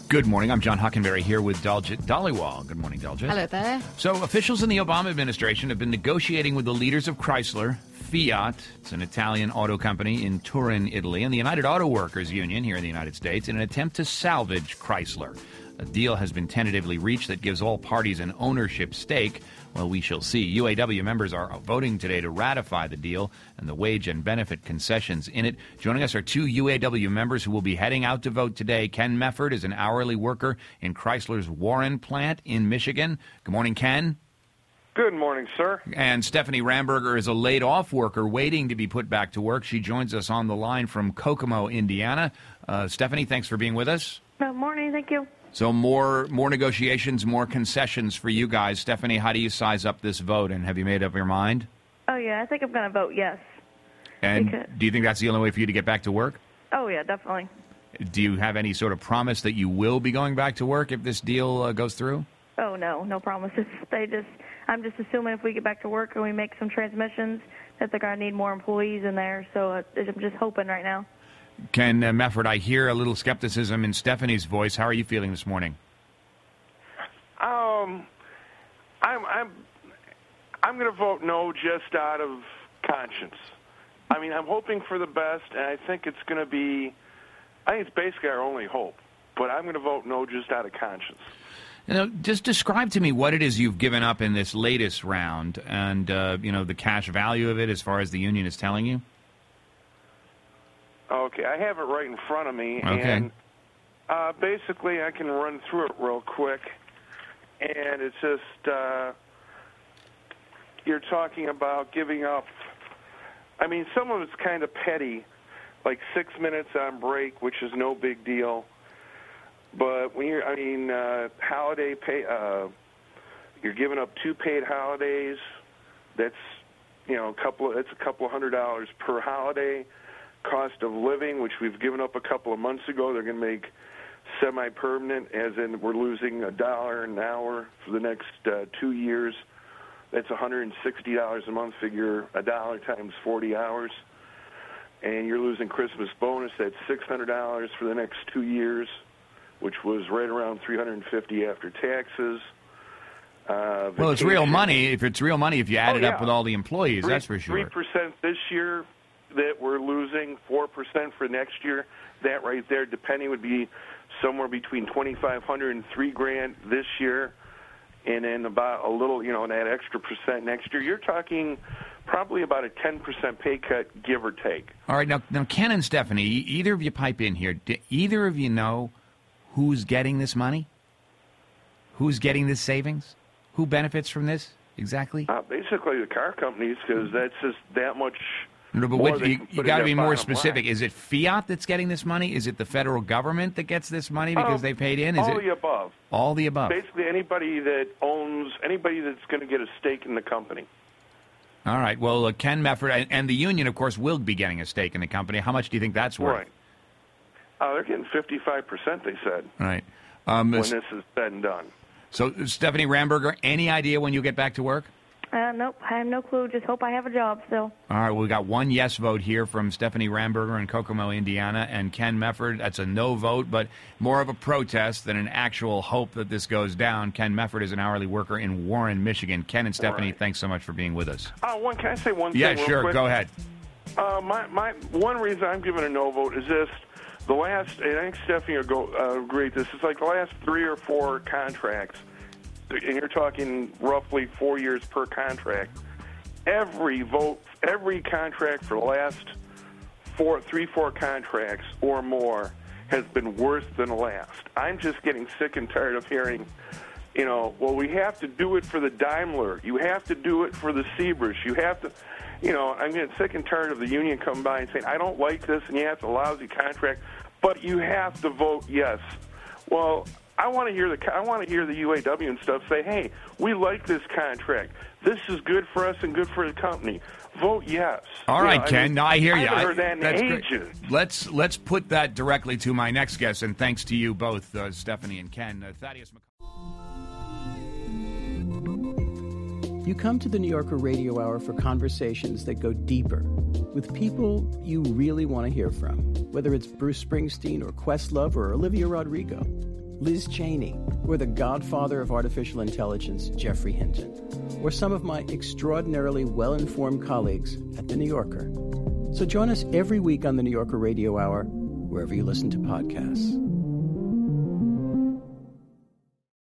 Good morning. I'm John Hockenberry here with Daljit Dhaliwal. Good morning, Daljit. Hello there. So officials in the Obama administration have been negotiating with the leaders of Chrysler, Fiat, it's an Italian auto company in Turin, Italy, and the United Auto Workers Union here in the United States in an attempt to salvage Chrysler. A deal has been tentatively reached that gives all parties an ownership stake. Well, we shall see. UAW members are voting today to ratify the deal and the wage and benefit concessions in it. Joining us are two UAW members who will be heading out to vote today. Ken Mefford is an hourly worker in Chrysler's Warren plant in Michigan. Good morning, Ken. Good morning, sir. And Stephanie Ramberger is a laid-off worker waiting to be put back to work. She joins us on the line from Kokomo, Indiana. Stephanie, thanks for being with us. Good morning. Thank you. So more negotiations, more concessions for you guys. Stephanie, how do you size up this vote, and have you made up your mind? Oh, yeah, I think I'm going to vote yes. And do you think that's the only way for you to get back to work? Oh, yeah, definitely. Do you have any sort of promise that you will be going back to work if this deal goes through? Oh, no promises. I'm just assuming if we get back to work and we make some transmissions that they're going to need more employees in there, so I'm just hoping right now. Ken Mefford, I hear a little skepticism in Stephanie's voice. How are you feeling this morning? I'm going to vote no just out of conscience. I mean, I'm hoping for the best, and I think it's basically our only hope. But I'm going to vote no just out of conscience. Just describe to me what it is you've given up in this latest round and, the cash value of it as far as the union is telling you. Okay, I have it right in front of me, okay. And basically I can run through it real quick, and it's just you're talking about giving up, I mean, some of it's kind of petty, like 6 minutes on break, which is no big deal, but when holiday pay, you're giving up 2 paid holidays, that's, a couple of $100 per holiday. Cost of living, which we've given up a couple of months ago, they're going to make semi-permanent, as in we're losing $1 an hour for the next 2 years. That's $160 a month. Figure $1 times 40 hours. And you're losing Christmas bonus. That's $600 for the next 2 years, which was right around $350 after taxes. Well, it's real money. If it's real money, if you add it up with all the employees, that's for sure. 3% this year that we're losing, 4% for next year. That right there, depending, would be somewhere between $2,500 and $3,000 this year, and then about a little, that extra percent next year. You're talking probably about a 10% pay cut, give or take. All right, now Ken and Stephanie, either of you pipe in here. Do either of you know who's getting this money? Who's getting this savings? Who benefits from this exactly? Basically the car companies, because that's just that much. No, but you got to be more specific. Is it Fiat that's getting this money? Is it the federal government that gets this money because they paid in? All the above. All the above. Basically anybody that's going to get a stake in the company. All right. Well, Ken Mefford and the union, of course, will be getting a stake in the company. How much do you think that's worth? Right. They're getting 55%, they said. Right. When this is said and done. So, Stephanie Ramberger, any idea when you'll get back to work? Nope, I have no clue. Just hope I have a job still. All right, well, we got one yes vote here from Stephanie Ramberger in Kokomo, Indiana, and Ken Mefford. That's a no vote, but more of a protest than an actual hope that this goes down. Ken Mefford is an hourly worker in Warren, Michigan. Ken and Stephanie, Thanks so much for being with us. Can I say one thing? Yeah, sure. Quick? Go ahead. My one reason I'm giving a no vote is this: the last, and I think Stephanie will agree with this. It's like the last 3 or 4 contracts. And you're talking roughly 4 years per contract. Every contract for the last 4 contracts or more has been worse than the last. I'm just getting sick and tired of hearing, we have to do it for the Daimler. You have to do it for the Sebris. You have to, I'm getting sick and tired of the union coming by and saying, I don't like this and you have a lousy contract, but you have to vote yes. Well, I want to hear the UAW and stuff say, hey, we like this contract. This is good for us and good for the company. Vote yes. All right, Ken. I hear you. I haven't heard that in ages. Great. Let's put that directly to my next guest, and thanks to you both, Stephanie and Ken. Thaddeus You come to the New Yorker Radio Hour for conversations that go deeper with people you really want to hear from, whether it's Bruce Springsteen or Questlove or Olivia Rodrigo. Liz Cheney, or the godfather of artificial intelligence, Geoffrey Hinton, or some of my extraordinarily well-informed colleagues at The New Yorker. So join us every week on The New Yorker Radio Hour, wherever you listen to podcasts.